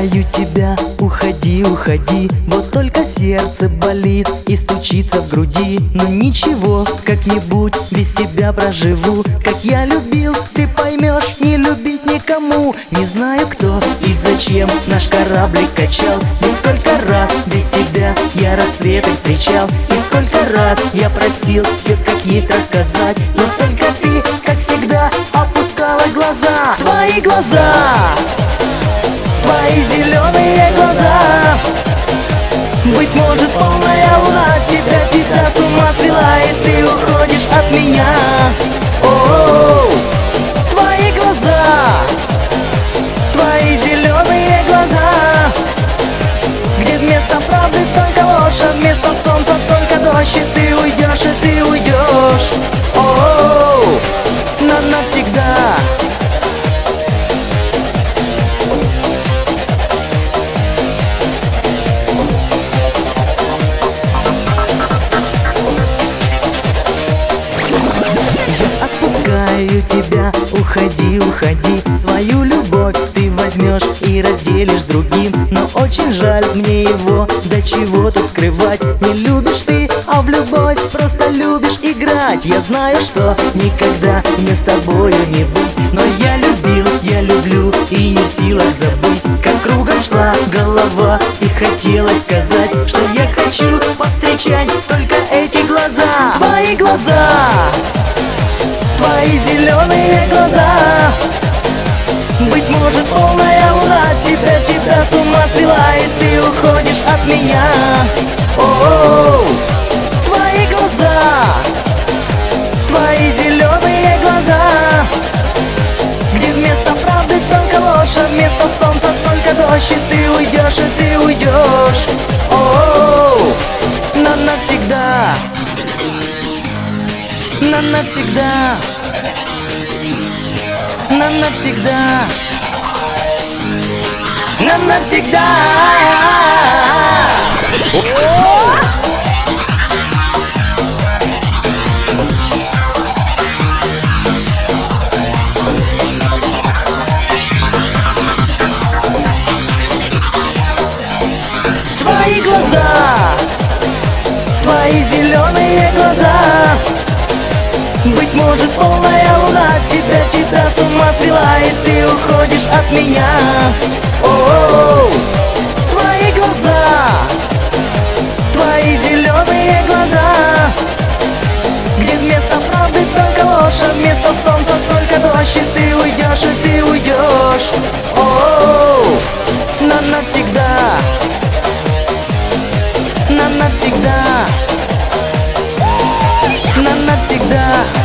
отпускаю тебя, уходи, уходи. Вот только сердце болит и стучится в груди. Но ничего, как-нибудь без тебя проживу. Как я любил, ты поймешь, не любить никому. Не знаю кто и зачем наш кораблик качал. Ведь сколько раз без тебя я рассветы встречал. И сколько раз я просил все как есть рассказать. Но только ты, как всегда, опускала глаза. Твои глаза, твои зеленые глаза. Быть может, полная луна тебя с ума свела, и ты уходишь от меня. О-о-о, твои глаза, твои зеленые глаза, где вместо правды только ложь, а вместо солнца только дождь. И ты уйдешь, и ты уйдешь. О-о-о, навсегда. Отпускаю тебя, уходи, уходи. Свою любовь ты возьмешь и разделишь с другим. Но очень жаль мне его, да чего тут скрывать. Не любишь ты, а в любовь просто любишь играть. Я знаю, что никогда мне с тобою не быть, но я любил, я люблю и не в силах забыть. Как кругом шла голова и хотелось сказать, что я хочу повстречать только эти глаза. Твои глаза, твои зеленые глаза. Быть может, полная луна тебя с ума свела, и ты уходишь от меня. О-о-о, твои глаза, твои зеленые глаза, где вместо правды только ложь, а вместо солнца только дождь. И ты уйдешь, и ты уйдешь. О-о-о, навсегда. Навсегда, навсегда, навсегда. Твои глаза, твои зеленые глаза. Быть может, полная луна тебя с ума свела, и ты уходишь от меня. О-о-о, твои глаза, твои зеленые глаза, где вместо правды только ложь, а вместо солнца только дождь. И ты уйдешь, и ты уйдешь. О-о-о, навсегда, навсегда, навсегда.